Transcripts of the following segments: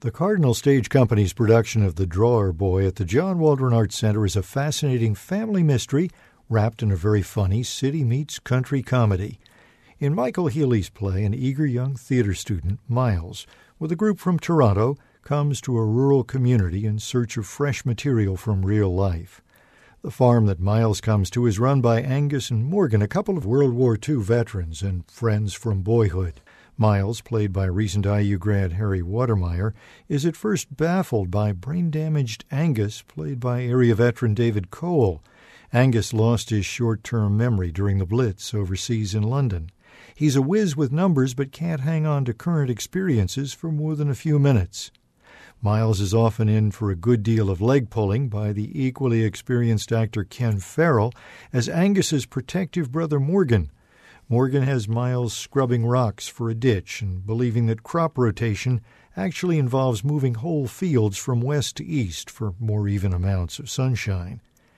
The Cardinal Stage Company's production of The Drawer Boy at the John Waldron Arts Center is a fascinating family mystery wrapped in a very funny city-meets-country comedy. In Michael Healy's play, an eager young theater student, Miles, with a group from Toronto, comes to a rural community in search of fresh material from real life. The farm that Miles comes to is run by Angus and Morgan, a couple of World War II veterans and friends from boyhood. Miles, played by recent IU grad Harry Watermeyer, is at first baffled by brain-damaged Angus, played by area veteran David Cole. Angus lost his short-term memory during the Blitz overseas in London. He's a whiz with numbers but can't hang on to current experiences for more than a few minutes. Miles is often in for a good deal of leg-pulling by the equally experienced actor Ken Farrell as Angus's protective brother Morgan. Morgan has Miles scrubbing rocks for a ditch and believing that crop rotation actually involves moving whole fields from west to east for more even amounts of sunshine.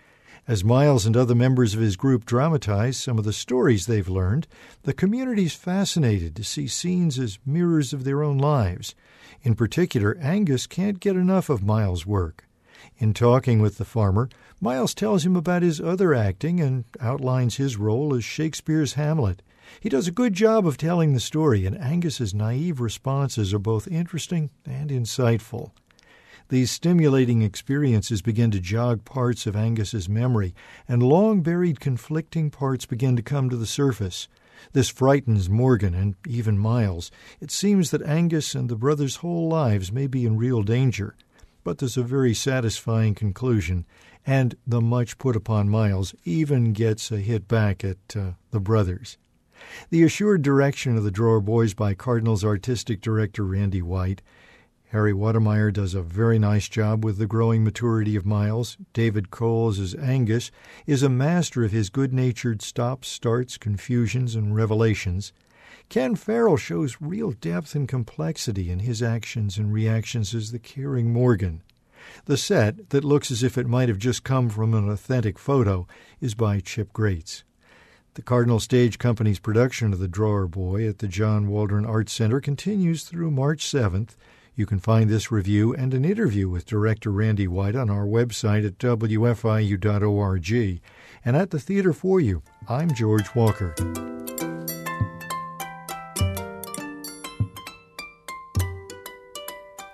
As Miles and other members of his group dramatize some of the stories they've learned, the community's fascinated to see scenes as mirrors of their own lives. In particular, Angus can't get enough of Miles' work. In talking with the farmer, Miles tells him about his other acting and outlines his role as Shakespeare's Hamlet. He does a good job of telling the story, and Angus's naive responses are both interesting and insightful. These stimulating experiences begin to jog parts of Angus's memory, and long-buried conflicting parts begin to come to the surface. This frightens Morgan and even Miles. It seems that Angus and the brothers' whole lives may be in real danger. But there's a very satisfying conclusion, and the much put upon Miles even gets a hit back at the brothers. The assured direction of The Drawer Boys by Cardinal's artistic director Randy White. Harry Watermeyer does a very nice job with the growing maturity of Miles. David Coles as Angus is a master of his good-natured stops, starts, confusions, and revelations. Ken Farrell shows real depth and complexity in his actions and reactions as the caring Morgan. The set, that looks as if it might have just come from an authentic photo, is by Chip Grates. The Cardinal Stage Company's production of The Drawer Boy at the John Waldron Arts Center continues through March 7th. You can find this review and an interview with director Randy White on our website at wfiu.org. And at the theater for you, I'm George Walker.